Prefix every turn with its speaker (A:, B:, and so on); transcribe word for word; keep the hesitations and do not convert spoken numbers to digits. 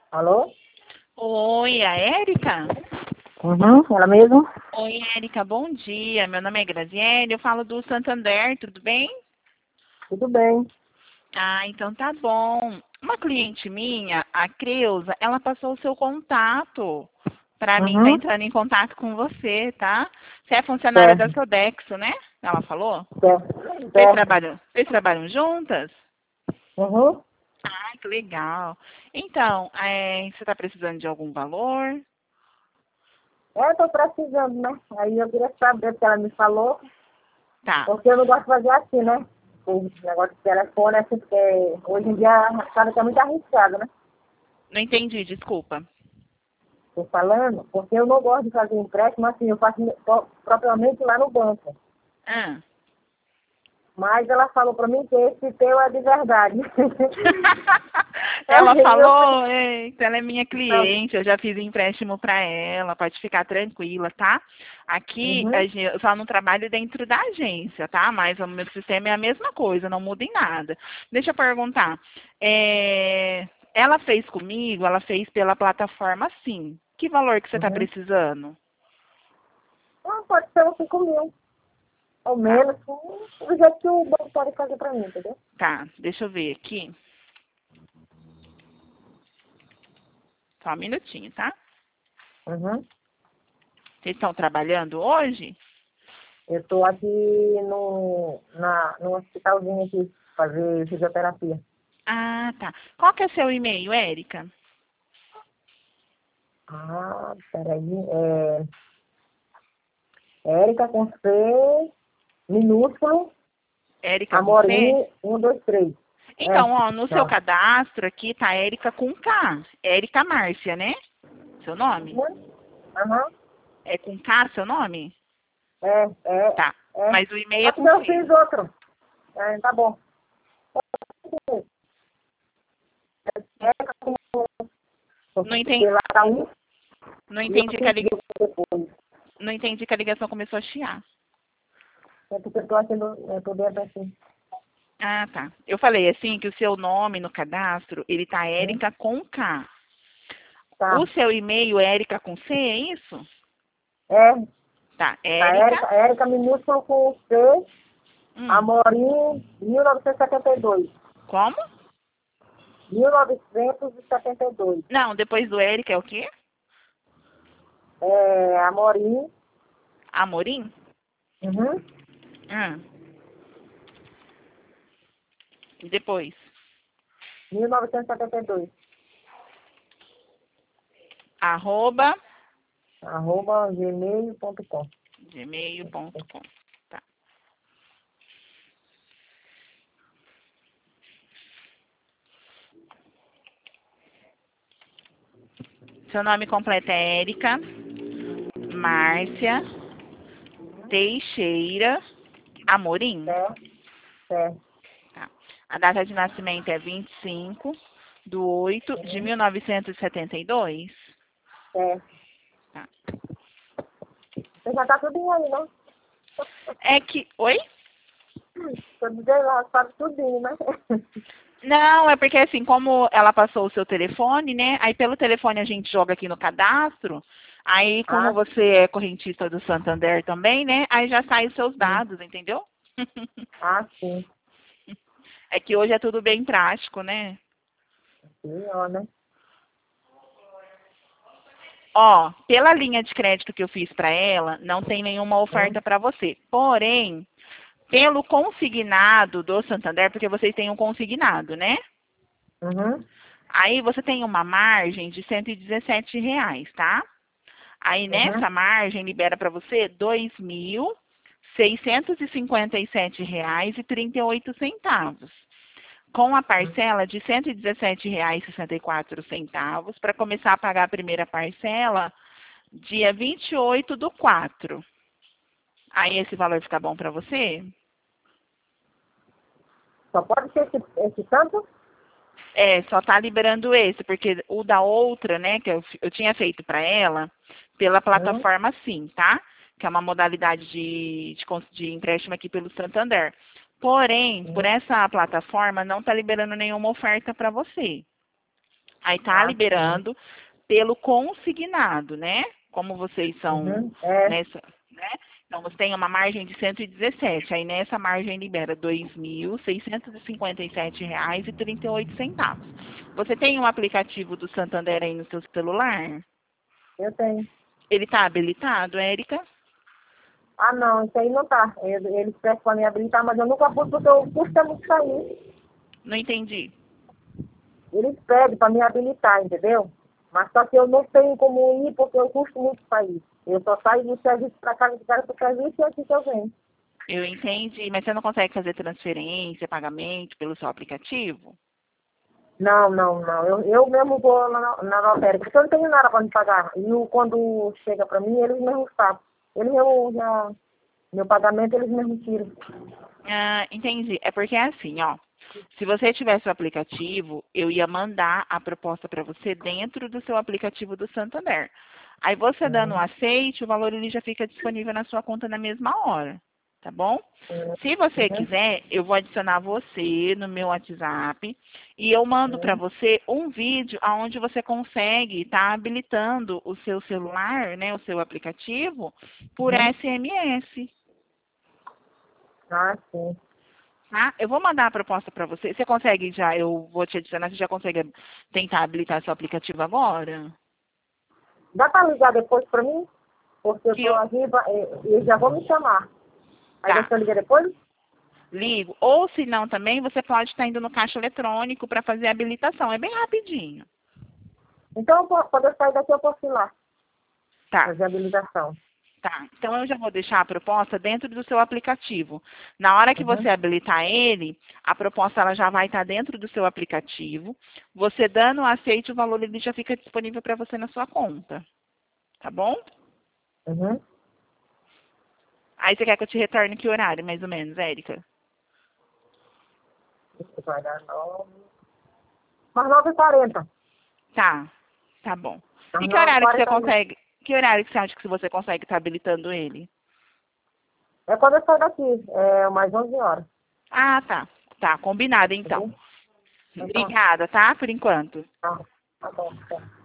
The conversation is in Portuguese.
A: Alô?
B: Oi, a Érica?
A: Uhum, ela mesmo?
B: Oi, Érica, bom dia. Meu nome é Graziele, eu falo do Santander, tudo bem?
A: Tudo bem.
B: Ah, então tá bom. Uma cliente minha, a Creuza, ela passou o seu contato para mim estar
A: Uhum,
B: entrando em contato com você, tá? Você é funcionária da
A: certo,
B: Sodexo, né? Ela falou?
A: certo,
B: Vocês
A: certo.
B: trabalham, vocês trabalham juntas?
A: Uhum.
B: Ah, que legal. Então, é, você está precisando de algum valor?
A: É, eu tô precisando, né? Aí eu queria saber o que ela me falou,
B: Tá.
A: porque eu não gosto de fazer assim, né? O negócio de telefone, assim, porque hoje em dia sabe que é muito arriscado, né?
B: Não entendi, desculpa.
A: Tô falando, porque eu não gosto de fazer empréstimo assim, eu faço pro- propriamente lá no banco.
B: Ah.
A: Mas ela falou pra mim que esse teu é de verdade.
B: Ela
A: Aí eu
B: falou, eita, ela é minha
A: pensei,
B: cliente, eu já fiz empréstimo para ela, pode ficar tranquila, tá? Aqui a
A: uhum,
B: gen- eu só não trabalho dentro da agência, tá? Mas o meu sistema é a mesma coisa, não muda em nada. Deixa eu perguntar, é, ela fez comigo, ela fez pela plataforma sim. Que valor que você está
A: uhum.
B: precisando?
A: Ah, pode ser uns cinco mil. Ou
B: Tá,
A: menos, do jeito que o banco pode fazer pra mim, entendeu?
B: tá, deixa eu ver aqui. Só um minutinho, tá?
A: Uhum.
B: Vocês estão trabalhando hoje?
A: Eu tô aqui no, na, no hospitalzinho aqui, fazer fisioterapia.
B: Ah, tá. Qual que é seu e-mail, Érica?
A: Ah, peraí. É, Érica com C, minúsculo,
B: Érica com C?
A: Amorim, um, dois, três. É,
B: Então, ó, no seu
A: não.
B: cadastro aqui tá Érica com K. Érica Márcia, né? Seu nome?
A: Uhum. Aham.
B: É com K seu nome?
A: É, é,
B: Tá.
A: é.
B: Mas o e-mail
A: É
B: é
A: porque
B: com
A: eu
B: C.
A: fiz outro. É, tá bom. Érica com
B: Não
A: C
B: entendi,
A: lá tá um
B: não
A: e eu
B: entendi que a
A: fiz
B: ligação,
A: depois.
B: não entendi que a ligação começou a chiar.
A: É porque eu tô achando, eu tô dentro assim.
B: Ah, tá. Eu falei assim que o seu nome no cadastro, ele tá
A: Hum?
B: Érica com K. O
A: Tá.
B: seu e-mail é Érica com C, é isso?
A: É,
B: Tá,
A: tá,
B: Érica.
A: Érica, Érica minúsculo com C,
B: Hum,
A: Amorim, mil novecentos e setenta e dois.
B: como?
A: mil novecentos e setenta e dois.
B: Não, depois do Érica é o quê?
A: É, Amorim,
B: Amorim?
A: uhum,
B: Hum. Depois.
A: mil novecentos e setenta e dois.
B: Arroba
A: Arroba gmail ponto com.
B: gmail ponto com. Tá. Seu nome completo é Érica Márcia Teixeira Amorim.
A: Certo, certo.
B: Tá. A data de nascimento é vinte e cinco de oito de
A: Uhum,
B: mil novecentos e setenta e dois.
A: certo.
B: Tá.
A: Você já tá tudo aí, né?
B: É que. Oi?
A: Tô dizendo, já sabe tudinho, né?
B: Não, é porque assim, como ela passou o seu telefone, né? Aí pelo telefone a gente joga aqui no cadastro. Aí, como
A: Ah,
B: você é correntista do Santander também, né? Aí já sai os seus
A: sim.
B: dados, entendeu?
A: Ah, sim.
B: É que hoje é tudo bem prático, né?
A: Sim, ó, né?
B: Ó, pela linha de crédito que eu fiz para ela, não tem nenhuma
A: Hum,
B: oferta para você. Porém, pelo consignado do Santander, porque vocês têm um consignado, né?
A: Uhum,
B: Aí você tem uma margem de cento e dezessete reais, tá? Aí
A: uhum,
B: nessa margem libera para você dois mil seiscentos e cinquenta e sete reais e trinta e oito centavos, com a
A: uhum.
B: parcela de cento e dezessete reais e sessenta e quatro centavos para começar a pagar a primeira parcela dia vinte e oito do quatro. Aí esse valor fica bom para você?
A: Só pode ser esse, esse tanto?
B: É, só tá liberando esse, porque o da outra, né, que eu, eu tinha feito para ela, pela
A: Hum,
B: plataforma sim, tá? Que é uma modalidade de, de, cons- de empréstimo aqui pelo Santander. Porém, por
A: hum.
B: essa plataforma não tá liberando nenhuma oferta para você. Aí tá
A: Ah, sim.
B: liberando pelo consignado, né? Como vocês são
A: Uhum. É.
B: nessa, né? Então você tem uma margem de cento e dezessete, aí nessa margem libera dois mil seiscentos e cinquenta e sete reais e trinta e oito centavos. Você tem um aplicativo do Santander aí no seu celular?
A: Eu tenho.
B: Ele tá habilitado, Érica?
A: Ah, não, isso aí não tá. Eles eles pedem para me habilitar, mas eu nunca pus porque o custo é muito sair.
B: Não entendi.
A: Eles pedem para me habilitar, entendeu? Mas só que eu não tenho como ir porque eu custo muito sair. Eu só saio do serviço para casa, de casa para o serviço e aqui que eu venho.
B: Eu entendi, mas você não consegue fazer transferência, pagamento pelo seu aplicativo?
A: Não, não, não. Eu, eu mesmo vou na, na lotérica, porque eu não tenho nada para me pagar. E o, quando chega para mim, eles mesmos sabem. Eles mesmo já... Meu pagamento eles mesmos tiram.
B: Ah, entendi. É porque é assim, ó. Se você tivesse o aplicativo, eu ia mandar a proposta para você dentro do seu aplicativo do Santander. Aí você dando o
A: Uhum.
B: aceite, o valor ele já fica disponível na sua conta na mesma hora, tá bom?
A: Uhum.
B: Se você
A: Uhum.
B: quiser, eu vou adicionar você no meu WhatsApp e eu mando para
A: Uhum.
B: você um vídeo onde você consegue estar habilitando o seu celular, né, o seu aplicativo, por
A: Uhum.
B: S M S.
A: Ah, sim.
B: Tá? Eu vou mandar a proposta para você. Você consegue já, eu vou te adicionar, você já consegue tentar habilitar seu aplicativo agora?
A: Dá para ligar depois para mim? Porque eu
B: Que
A: estou
B: eu,
A: aqui e eles já vão me chamar. Aí
B: tá,
A: você liga depois?
B: ligo. Ou se não também, você pode estar indo no caixa eletrônico para fazer a habilitação. É bem rapidinho.
A: Então, pô, quando eu sair daqui, eu posso ir lá
B: Tá,
A: fazer a habilitação.
B: tá. Então eu já vou deixar a proposta dentro do seu aplicativo. Na hora que
A: Uhum.
B: você habilitar ele, a proposta ela já vai estar dentro do seu aplicativo. Você dando o aceite, o valor ele já fica disponível para você na sua conta. Tá bom?
A: Uhum.
B: Aí você quer que eu te retorne que horário, mais ou menos, Érica?
A: Isso vai dar nove. Mas nove e quarenta.
B: Tá, tá bom.
A: Mas
B: E que
A: nove e
B: horário que você
A: quarenta minutos.
B: consegue, que horário que você acha que você consegue estar habilitando ele?
A: É quando eu sair daqui. É mais onze horas.
B: Ah, tá. Tá, combinado
A: Tá
B: então.
A: bom? Então,
B: Obrigada, tá? Por enquanto.
A: tá. Tá bom. Tá.